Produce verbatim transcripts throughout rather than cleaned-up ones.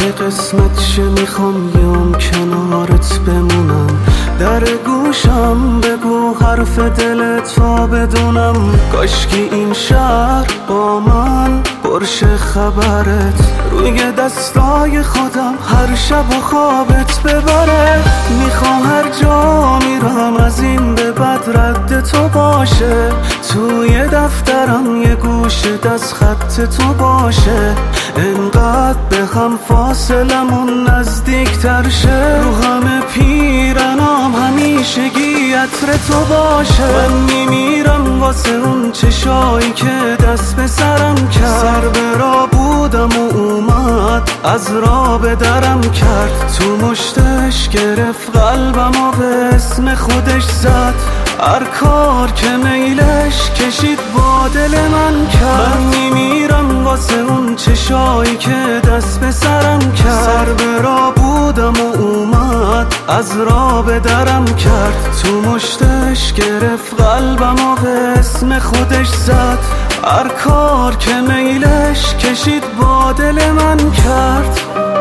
که قسمت شه میخوام یوم کنارت بمونم. در گوشم بگو حرف دلت تا بدونم. کاشکی این شهر با من پرشه خبرت روی دستای خودم هر شب و خوابت ببره. میخوام هر جا میرم از این به بعد رد تو باشه. توی دفترم یه گوشه دست خط تو باشه. انقدر به هم فاصلمون نزدیک تر شه. رو همه پیرنام همیشگی عطر تو باشه. من میمیرم واسه اون چشایی که دست به سرم کرد. سر به راه بودم و اومد از راه به درم کرد. تو مشتش گرفت قلبم و به اسم خودش زد. هر کار که میلش کشید با دل من کرد. من میمیرم واسه اون چشایی که دست به سرم کرد. سر به راه بودم و اومد از راه به درم کرد. تو مشتش گرفت قلبم و به اسم خودش زد. هر کار که میلش کشید با دل من کرد.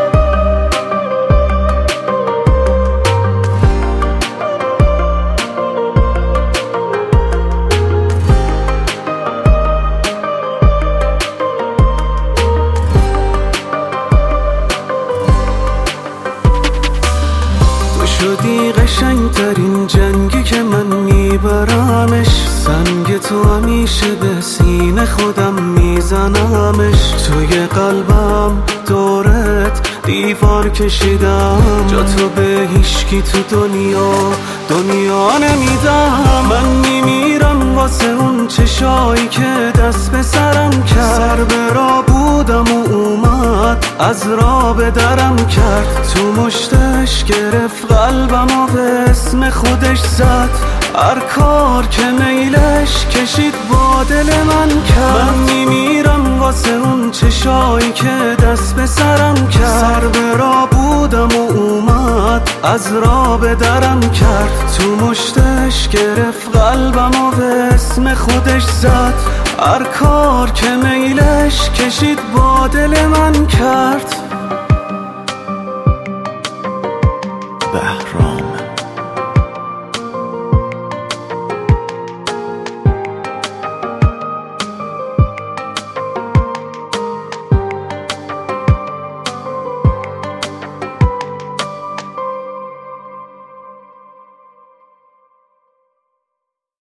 شدی قشنگترین جنگی که من میبرمش. سنگ تو همیشه به سینه خودم میزنمش. توی قلبم دورت دیوار کشیدم. جا تو به هیچکی تو دنیا دنیا نمیدم. من میمیرم واسه اون چشایی که دست به سرم کرد. سر به راه بودم و اومد از راه به درم کرد. تو مشتش گرفت قلبم و به اسم خودش زد. هر کار که میلش کشید با دل من کرد. من میمیرم واسه اون چشایی که دست به سرم کرد. سر به راه بودم و اومد از راه به درم کرد. تو مشتش گرفت قلبم و به اسم خودش زد. هر کار که میلش کشید با دل من کرد.